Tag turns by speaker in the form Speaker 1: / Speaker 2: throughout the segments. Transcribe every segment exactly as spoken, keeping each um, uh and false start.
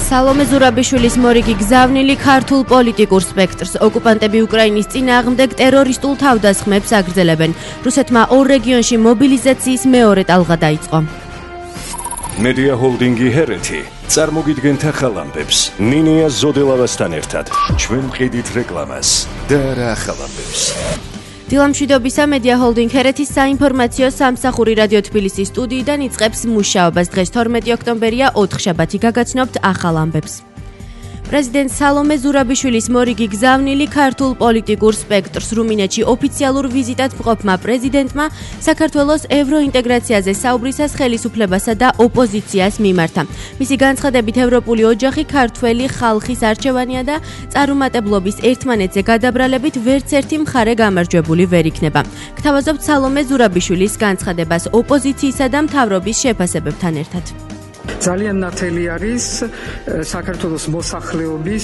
Speaker 1: სალომე ზურაბიშვილის მორიგი გზავნილი ქართულ პოლიტიკურ სპექტრს. ოკუპანტები უკრაინის წინააღმდეგ ტერორისტულ თავდასხმებს აგრძელებენ. რუსეთმა ორ რეგიონში მობილიზაციის მეორე ტალღა დაიწყო.
Speaker 2: მედია ჰოლდინგი ჰერეთი წარმოგიდგენთ ახალ ამბებს. ნინია ზოდელავასთან ერთად ჩვენ ვყიდით რეკლამას და რა ახალ ამბებს.
Speaker 1: დილამშვიდობისა მედია ჰოლდინგ ჰერეთის საინფორმაციო სამსახური რადიო თბილისის სტუდიიდან იწყებს მუშაობას. დღეს თორმეტი ოქტომბერია, ოთხშაბათი, გაგაცნობთ ახალ ამბებს. პრეზიდენტ სალომე ზურაბიშვილის მორიგი გზავნილი ქართულ პოლიტიკურ სპექტრს. რუმინეთში ოფიციალურ ვიზიტად მყოფმა პრეზიდენტმა საქართველოს ევროინტეგრაციაზე საუბრისას ხელისუფლებასა და ოპოზიციას მიმართა. მისი განცხადებით, ევროპული ოჯახი ქართველი ხალხის არჩევანია და წარუმატებლობის ერთმანეთზე გადაბრალებით ვერც ერთი მხარე გამარჯვებული ვერ იქნება. გთავაზობთ სალომე ზურაბიშვილის განცხადებას ოპოზიციისა და მთავრობის შეფასებებთან ერთად.
Speaker 3: ძალიან ნათელი არის საქართველოს მოსახლეობის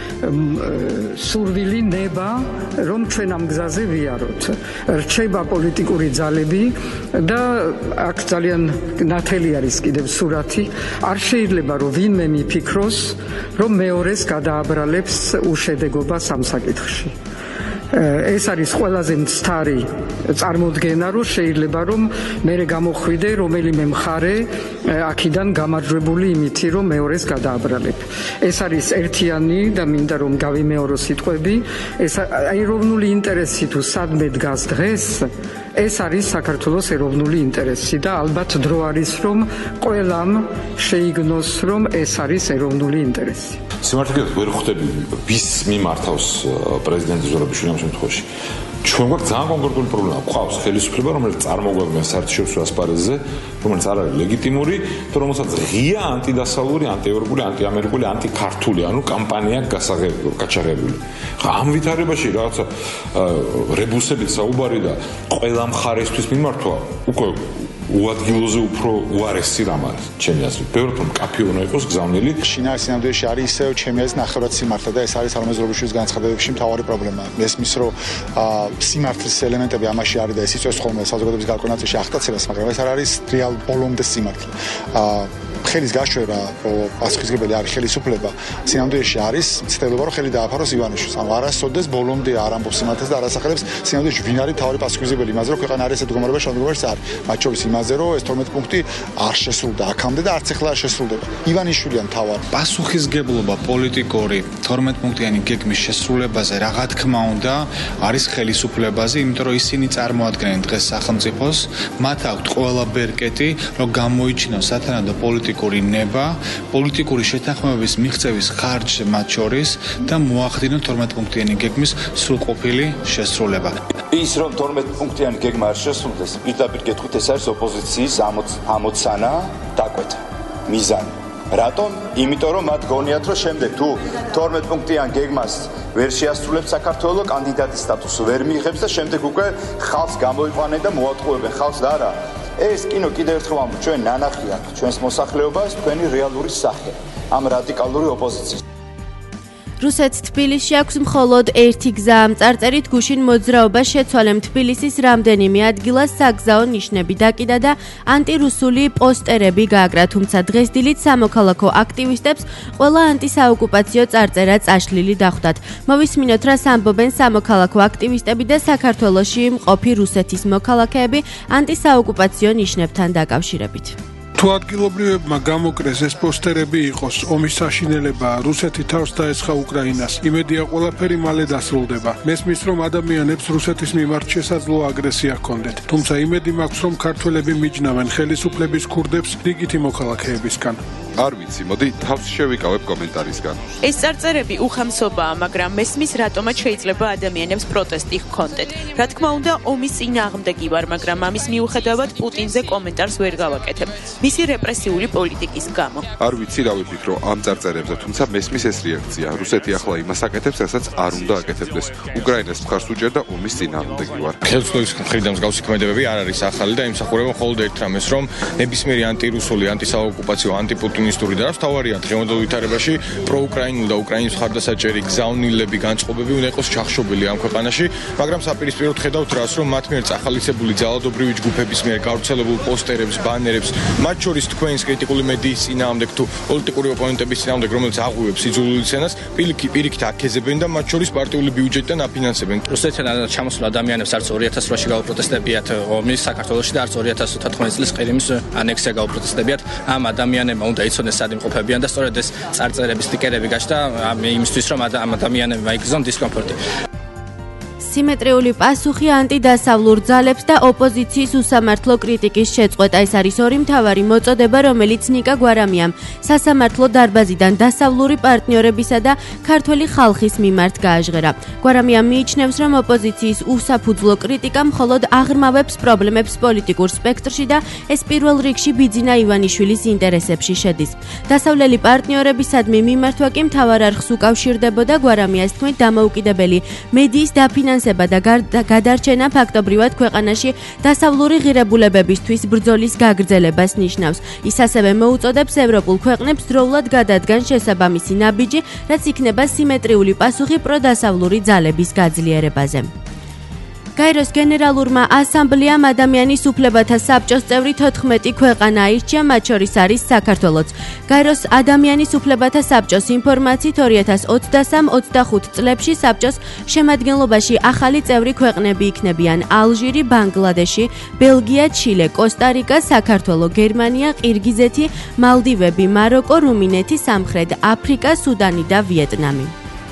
Speaker 3: სურვილი ნება, რომ ჩვენ ამ გზაზე ვიაროთ. რჩება პოლიტიკური ძალები და აქ ძალიან ნათელი არის კიდევ სურათი. არ შეიძლება რომ ვინმე მიფიქროს, რომ მეორეს გადააბრალებს უშედეგობას ამ საკითხში. ეს არის ყველაზე მცდარი წარმოდგენა, რომ შეიძლება რომ მე გამოხვიდე რომელიმე მხარე აქედან გამარჯვებული იმითი, რომ მეორეს გადააბრალებ. ეს არის ერთიანი და მინდა რომ გავიმეორო სიტყვები, ეს ეროვნული ინტერესი თუ სადმე დგას დღეს, ეს არის საქართველოს ეროვნული ინტერესი და ალბათ დრო არის რომ ყველამ შეიგნოს, რომ ეს არის ეროვნული ინტერესი.
Speaker 4: სიმართლედ ვერ ხვდები ვის მიმართავს პრეზიდენტ ზურაბიშვილი ამ შემთხვევაში. ჩვენ გვაქვს ძალიან კონკრეტული პრობლემა. გვყავს ხელისუფლება, რომელიც წარმოგვიდგენს საერთაშორისო ასპარეზზე, რომელიც არ არის ლეგიტიმური და რომელსაც ღია ანტიდასავლური, ანტიევროპული, ანტიამერიკული, ანტიქართული, ანუ კამპანია გაჩაღებული. ამ ვითარებაში რაღაცა რებუსებით საუბარი და ყველა მხარესთვის მიმართვა უკვე უადგილოზე უფრო უარესი რამ არის ჩემი აზრით. ბევრად რომ კაფე უნდა იყოს გზავნილი.
Speaker 5: შინაარ სინამდვილეში არის ისევ ჩემი აზრით ნახევრად სიმართლე და ეს არის სალომე ზურაბიშვილის განცხადებებში მთავარი პრობლემა. მესმის რომ სიმართლის ელემენტები ამაში არის და ეს იწვევს ხოლმე საზოგადოების გარკვეულ აღტაცებას, მაგრამ ეს არ არის რეალ ბოლომდე სიმართლე. ხელის გაშვება, რომ პასუხისმგებელი არის ხელისუფლება, სინამდვილეში არის ცდილობა, რომ ხელი დააფაროს ივანიშვილს. ანუ არასოდეს ბოლომდე არ ამბობს სიმართლეს და არ ასახელებს სინამდვილეში ვინ არის თავი პასუხისმგებელი იმაზე, რომ ქვეყანა არის ესეთ მდგომარეობაში, შემდგომარეობაში არის. მათ შორის იმაზე, რომ ეს თორმეტი პუნქტი არ შესრულდა აქამდე და არც ახლა არ შესრულდება. ივანიშვილია მთავარი.
Speaker 6: პასუხისმგებლობა პოლიტიკური თორმეტი პუნქტიანი გეგმის შესრულებაზე რა თქმა უნდა არის ხელისუფლებაზე, იმიტომ რომ ისინი წარმოადგენენ დღეს სახელმწიფოს, მათ აქვთ ყველა ბერკეტი, რომ გამოიჩინოს სათანადო პოლიტიკური ნება, პოლიტიკური შეთანხმებების მიღწევის ხარჯზე მათ შორის და მოახდინონ თორმეტი პუნქტიანი გეგმის სრულყოფილი შესრულება.
Speaker 7: ის რომ თორმეტი პუნქტიანი გეგმა არ შესრულდეს, პირდაპირ გეტყვით, ეს არის ოპოზიციის ამოცანა დაკვეთა, მიზანი. რატომ? იმიტომ რომ მათ გონიათ, რომ შემდეგ თუ თორმეტი პუნქტიან გეგმას ვერ შეასრულებს საქართველოს, კანდიდატის სტატუსს ვერ მიიღებს და შემდეგ უკვე ხალხს გამოიყვანენ და მოატყუებენ ხალხს და არა. ეს კინო კიდევ ერთხელ ვამბობ, ჩვენ ნანახი აქვს ჩვენს მოსახლეობას, თქვენი რეალური სახე ამ რადიკალური ოპოზიციის.
Speaker 1: რუსეთს თბილისში აქვს მხოლოდ ერთი გზა. ამ წარწერით გუშინ მოძრაობა შეცვალემ თბილისის რამდენიმე ადგილას საგზაო ნიშნები დაკიდა და ანტირუსული პოსტერები გააკრა, თუმცა დღეს დილით სამოქალაქო აქტივისტებს ყველა ანტისაოკუპაციო წარწერა წაშლილი დახვდათ. მოვისმინოთ, რას ამბობენ სამოქალაქო აქტივისტები და საქართველოში მყოფი რუსეთის მოქალაქეები ანტისაოკუპაციო ნიშნებთან დაკავშირებით.
Speaker 8: თუ ადგილობრივებმა გამოკრეს ეს პოსტერები იყოს ომის საშინელება, რუსეთი თავს დაესხა უკრაინას, იმედია ყველაფერი მალე დასრულდება. მესმის რომ ადამიანებს რუსეთის მიმართ შესაძლო აგრესია ჰქონდეთ, თუმცა იმედი მაქვს რომ ქართველები მიჯნავენ ხელისუფლების ქურდებს რიგითი მოქალაქეებისგან.
Speaker 9: არ ვიცი, მოდი თავს შევიკავებ კომენტარისგან.
Speaker 10: ეს წარწერები უხამსობაა, მაგრამ მესმის რატომაც შეიძლება ადამიანებს პროტესტი ჰქონდეთ. რა თქმა უნდა, ომის წინააღმდეგი ვარ, მაგრამ ამის მიუხედავად პუტინზე კომენტარს ვერ გავაკეთებ. მისი რეპრესიული პოლიტიკის გამო.
Speaker 9: არ ვიცი რა ვიფიქრო ამ წარწერებზე, თუმცა მესმის ეს რეაქცია. რუსეთი ახლა იმას აკეთებს, რასაც არ უნდა აკეთებდეს. უკრაინას მხარს უჭერდა ომის წინააღმდეგი ვარ.
Speaker 11: ხელისუფლების მხრიდან მსგავსი ქმედებები არ არის ახალი და იმსახურება მხოლოდ ერთ რამეს, რომ ნებისმიერი ანტირუსული, ანტისაოკუპაციო, ანტიპუტინ ოპორტუნისტური და რაც თავარია დღევანდელ ვითარებაში პროუკრაინული და უკრაინის მხარდასაჭერი გზავნილები, განწყობები უნდა იყოს ჩახშობილი ამ ქვეყანაში, მაგრამ საპირისპიროდ ხედავთ რას, რომ მათ მიერ წახალისებული ძალადობრივი ჯგუფების მიერ გავრცელებულ პოსტერებს, ბანერებს, მათ შორის თქვენს კრიტიკული მედიის წინააღმდეგ თუ პოლიტიკური ოპონენტების წინააღმდეგ, რომელიც აღვივებს სიძულვილის სცენას, პირიქით აკეზებენ და მათ შორის პარტიული ბიუჯეტიდან აფინანსებენ.
Speaker 12: რუსეთიდან ჩამოსულ ადამიანებს არც ორი ათას რვაში გაუპროტესტებიათ ომის საქართველოში და არც ორი ათას თოთხმეტი წლის ყირიმის ანექსია გაუპროტესტებიათ. ამ ადამიანებმა უნდა იცოდნენ სად იმყოფებიან და სწორედ ეს წარწერების სტიკერები გაჩნდა იმისთვის, რომ ამ ადამიანებმა იგრძნონ დისკომფორტი.
Speaker 1: სიმეტრიული პასუხი ანტიდასავლურ ძალებს და ოპოზიციის უსამართლო კრიტიკის შეწყვეტა. ეს არის ორი მთავარი მოწოდება, რომელიც ნიკა გვარამიამ სასამართლო დარბაზიდან დასავლური პარტნიორებისა და ქართველი ხალხის მიმართ გააჟღერა. გვარამიამ მიიჩნევს, რომ ოპოზიციის უსაფუძვლო კრიტიკა მხოლოდ აღრმავებს პრობლემებს პოლიტიკურ სპექტრში და ეს პირველ რიგში ბიძინა ივანიშვილის ინტერესებში შედის. დასავლელი პარტნიორებისადმი მიმართვა კი მთავარ არხს უკავშირდებოდა. გვარამიას თქმით, დამოუკიდებელი მედიის დაფინანსება და გადარჩენა ფაქტობრივად ქვეყანაში დასავლური ღირებულებებისთვის ბრძოლის გაგრძელებას ნიშნავს. ის ასევე მოუწოდებს ევროპულ ქვეყნებს დროულად გადადგან შესაბამისი ნაბიჯი, რაც იქნება სიმეტრიული პასუხი პროდასავლური ძალების გაძლიერებაზე. გაეროს გენერალურმა ასამბლეამ ადამიანის უფლებათა საბჭოს წევრი თოთხმეტი ქვეყანა აირჩია, მათ შორის არის საქართველოც. გაეროს ადამიანის უფლებათა საბჭოს ინფორმაციით ორი ათას ოცდასამ ოცდახუთ წლებში საბჭოს შემადგენლობაში ახალი წევრი ქვეყნები იქნებიან: ალჟირი, ბანგლადეში, ბელგია, ჩილე, კოსტა-რიკა, საქართველო, გერმანია, ყირგიზეთი, მალდივები, მაროკო, რუმინეთი, სამხრეთ აფრიკა, სუდანი და ვიეტნამი.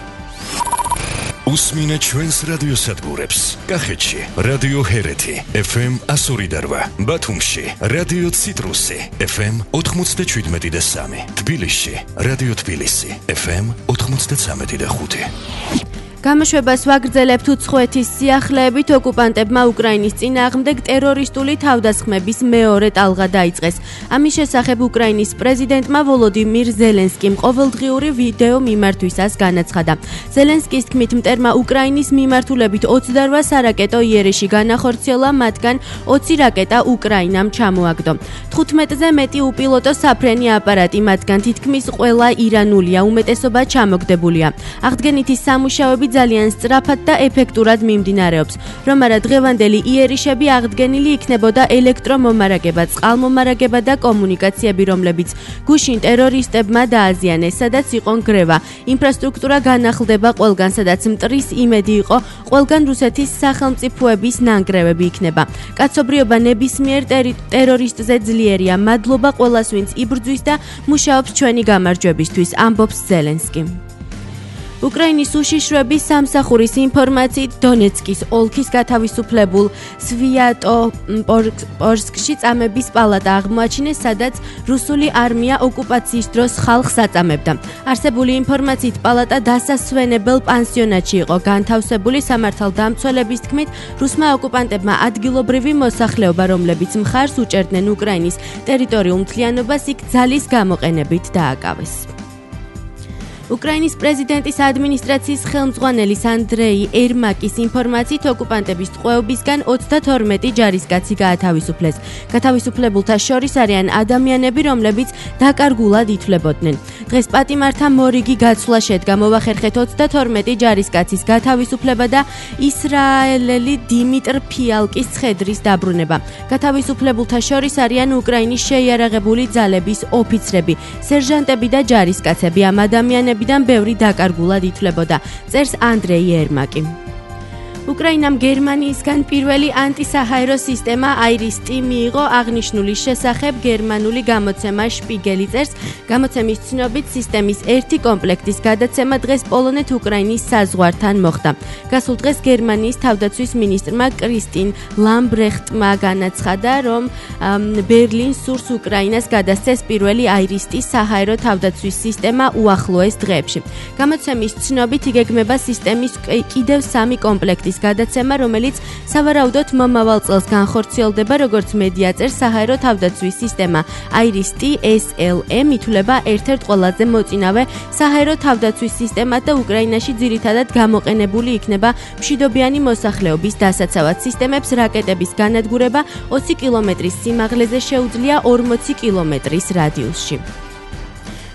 Speaker 2: უსმინე ჩვენს რადიოსადგურებს. კახეთში რადიო ჰერეთი ეფ ემ εκατო ორი და რვა, ბათუმში რადიო ციტრუსი ეფ ემ ოთხმოცდაშვიდმეტი და სამი, თბილისში რადიო თბილისი ეფ ემ ოთხმოცდაცამეტი და ხუთი.
Speaker 1: გამოშვებას ვაგრძელებთ უცხოეთის სიახლეებით. ოკუპანტებმა უკრაინის წინააღმდეგ ტერორისტული თავდასხმების მეორე ტალღა დაიწყეს. ამის შესახებ უკრაინის პრეზიდენტმა ვოლოდიმირ ზელენსკიმ ყოველდღიური ვიდეო მიმართვისას განაცხადა. ზელენსკის თქმით, მტერმა უკრაინის მიმართულებით ოცდარვა სარაკეტო იერიში განახორციელა, მათგან ოცი რაკეტა უკრაინამ ჩამოაგდო. თხუთმეტზე მეტი უპილოტო საფრენი აპარატი, მათგან თითქმის ყველა ირანულია, უმეტესობა ჩამოგდებულია. აღდგენითი სამუშაოები ძალიან სწრაფად და ეფექტურად მიმდინარეობს. რომ არა დღევანდელი იერიშები აღდგენილი იქნებოდა ელექტრომომარაგება, წყალმომარაგება და კომუნიკაციები, რომლებიც გუშინ ტერორისტებმა დააზიანეს, სადაც იყო ნგრევა. ინფრასტრუქტურა განახლდება ყველგან, სადაც მტრის იმედი იყო, ყველგან რუსეთის სახელმწიფოების ნანგრევები იქნება. კაცობრიობა ნებისმიერ ტერორისტზე ძლიერია. მადლობა ყველას, ვინც იბრძვის და მუშაობს ჩვენი გამარჯვებისთვის, ამბობს ზელენსკი. უკრაინის უშიშროების სამსახურის ინფორმაციით დონეცკის ოლქის გათავისუფლებულ სვიატოპოლსკში წამების პალატა აღმოაჩინეს, სადაც რუსული არმია ოკუპაციის დროს ხალხს აწამებდა. არსებული ინფორმაციით პალატა დასასვენებელ პანსიონატში იყო განთავსებული. სამართალდამცველების თქმით, რუსმა ოკუპანტებმა ადგილობრივი მოსახლეობა, რომლებიც მხარს უჭერდნენ უკრაინის ტერიტორიულ მთლიანობას, იქ ძალის გამოყენებით დააკავეს. უკრაინის პრეზიდენტის ადმინისტრაციის ხელმძღვანელის ანდრეი ერმაკის ინფორმაციით ოკუპანტების ტყვეობისგან ოცდათორმეტი ჯარისკაცი გაათავისუფლეს. გათავისუფლებულთა შორის არიან ადამიანები, რომლებიც დაკარგულად ითვლებოდნენ. დღეს პატიმართა მორიგი გაცვლა შედგა. მოვახერხეთ ოცდათორმეტი ჯარისკაცის გათავისუფლება და ისრაელელი დიმიტრ ფიალკის ცხედრის დაბრუნება. გათავისუფლებულთა შორის არიან უკრაინის შეიარაღებული ძალების ოფიცრები, სერჟანტები და ჯარისკაცები. ამ ადამიანები დან ბევრი დაკარგულად ითვლებოდა, წერს ანდრეი ერმაკი. უკრაინამ გერმანიისგან პირველი ანტისაჰაერო სისტემა აირის-ტი მიიღო. აღნიშნული შესახებ გერმანული გამოცემა შპიგელი წერს. გამოცემის ცნობით სისტემის ერთი კომპლექტის გადაცემა დღეს პოლონეთ-უკრაინის საზღვართან მოხდა. გასულ დღეს გერმანიის თავდაცვის მინისტრმა კრისტინ ლამბრეხტმა განაცხადა, რომ ბერლინს სურს უკრაინას გადასცეს პირველი აირის-ტი საჰაერო თავდაცვის სისტემა უახლოეს დღეებში. გამოცემის ცნობით იგეგმება სისტემის კიდევ სამი კომპლექტის გადაცემა, რომელიც სავარაუდოდ მომავალ წელს განხორციელდება, როგორც მედია წერს. საჰაერო თავდაცვის სისტემა აირის-ტი ეს ელ ემ ითვლება ერთ-ერთ ყველაზე მოწინავე საჰაერო თავდაცვის სისტემად და უკრაინაში ძირითადად გამოყენებული იქნება მშვიდობიანი მოსახლეობის დასაცავად. სისტემებს რაკეტების განადგურება ოცი კილომეტრის სიმაღლეზე შეუძლია ორმოცი კილომეტრის რადიუსში.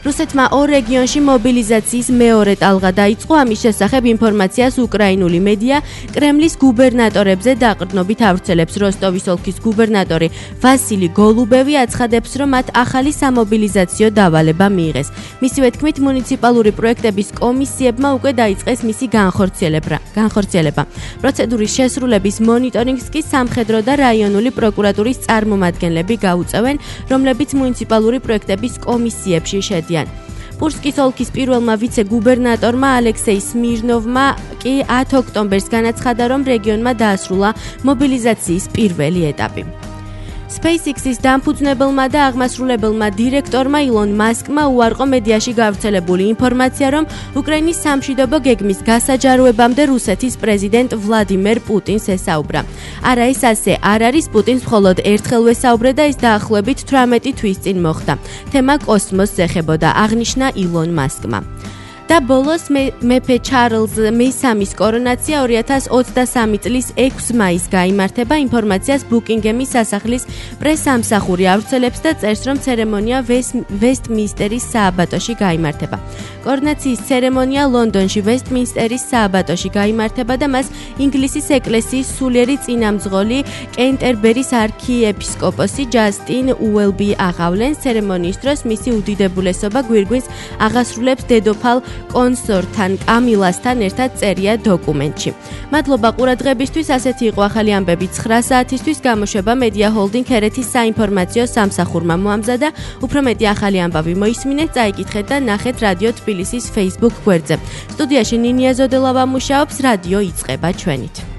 Speaker 1: რუსეთმა ორ რეგიონში მობილიზაციის მეორე ტალღა დაიწყო. ამის შესახებ ინფორმაციას უკრაინული მედია კრემლის გუბერნატორებზე დაყრდნობით ავრცელებს. როსტოვის ოლქის გუბერნატორი ვასილი გოლუბევი აცხადებს, რომ მათ ახალი სამობილიზაციო დავალება მიიღეს. მისივე თქმით, მუნიციპალური პროექტების კომისიებმა უკვე დაიწყეს მისი განხორციელება. განხორციელება. პროცედურის შესრულების მონიტორინგს კი სამხედრო და რაიონული პროკურატურის წარმომადგენლები გაუწევენ, რომლებიც მუნიციპალური პროექტების კომისიებში შედიან. პურსკის ოლქის პირველმა ვიცე-გუბერნატორმა ალექსეი სმირნოვმა კი ათი ოქტომბერს განაცხადა, რომ რეგიონმა დაასრულა მობილიზაციის პირველი ეტაპი. SpaceX-ის დამფუძნებელმა და აღმასრულებელმა დირექტორმა ილონ მასკმა უარყო მედიაში გავრცელებული ინფორმაცია, რომ უკრაინის სამშვიდობო გეგმის გასაჯაროებამდე რუსეთის პრეზიდენტ ვლადიმერ პუტინს ესაუბრა. არა, ეს ასე არ არის, პუტინს მხოლოდ ერთხელ ვესაუბრე და ის დაახლოებით თვრამეტი თვის წინ მოხდა. თემა კოსმოსს ეხებოდა, აღნიშნა ილონ მასკმა. და ბოლოს მეფე ჩარლზ მესამის კორონაცია ორი ათას ოცდასამი წლის ექვსი მაისს გაიმართება. ინფორმაციას ბუკინგემის სასახლის პრესამსახური ავრცელებს და წერს, რომ ცერემონია ვესტმინსტერის სააბატოში გაიმართება. კორონაციის ცერემონია ლონდონში ვესტმინსტერის სააბატოში გაიმართება და მას ინგლისის ეკლესიის სულიერი წინამძღოლი კენტერბერის არქიეპისკოპოსი ჯასტინ უელბი აღავლენს. ცერემონიის დროს მისი უდიდებულესობა გვირგვინს აღასრულებს დედოფალ კონსორტთან კამილასთან ერთად წერია დოკუმენტში. მადლობა ყურადღებისთვის. ასეთი იყო ახალი ამბები ცხრა საათისთვის. გამოშვება მედია ჰოლდინგ ჰერეთის საინფორმაციო სამსახურმა მოამზადა. უფრო მეტი ახალი ამბავი მოისმინეთ, წაიკითხეთ და ნახეთ რადიო თბილისის Facebook გვერდზე. სტუდიაში ნინია ზოდელავა მუშაობს. რადიო იწყება ჩვენით.